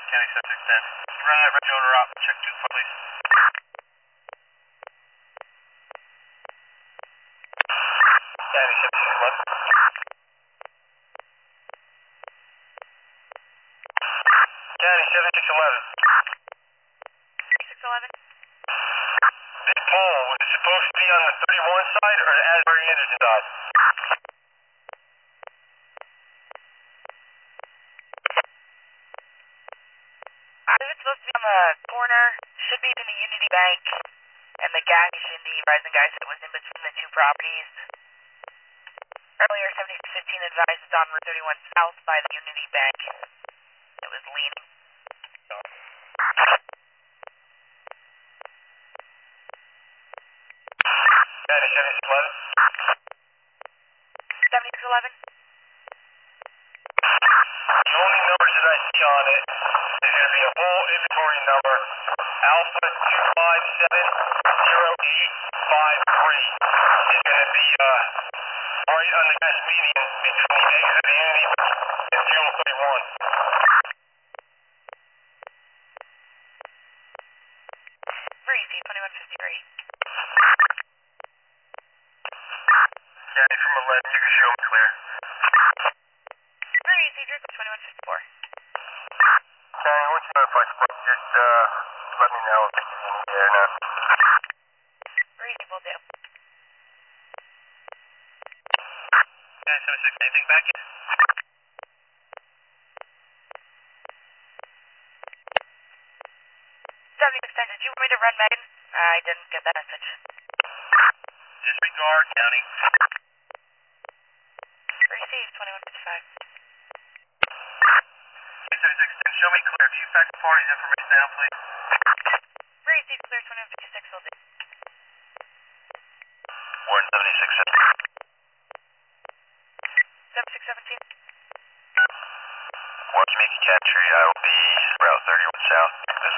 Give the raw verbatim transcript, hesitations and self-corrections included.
County seven six ten. Run that red owner out. Check two, please. County seven six eleven. County seven six eleven. six eleven. This pole, was it supposed to be on the thirty-one side or the Asbury Anderson side? I think it's supposed to be on the corner. Should be in the Unity Bank and the gas station, the Verizon guys that was in between the two properties. Earlier, seventy-six fifteen advised it's on Route thirty-one south by the Unity Bank. It was leaning. County seven six eleven. seventy-six eleven. The only numbers that I see on it is going to be a full inventory number, Alpha two five seven zero eight five three. It's going to be uh, right on the gas median between the exit of the Unity and zero thirty-one. Breezy, twenty-one fifty-three. County from eleven, you can show me clear. Breezy, Drizzle, twenty-one fifty-four. County, once you notify split, just uh, let me know if it's in the air now. Breezy, will do. County seven six, anything back yet? seventy-six ten, did you want me to run Megan? I didn't get that message. Disregard, County. Received, twenty-one fifty-five. seven six ten, show me clear. Chief Factor Party's information now, please. Received, clear, twenty-one fifty-six, will do. Warren seventy-six seven. seventy-six seventeen. Watch me capture I will be Route thirty-one south.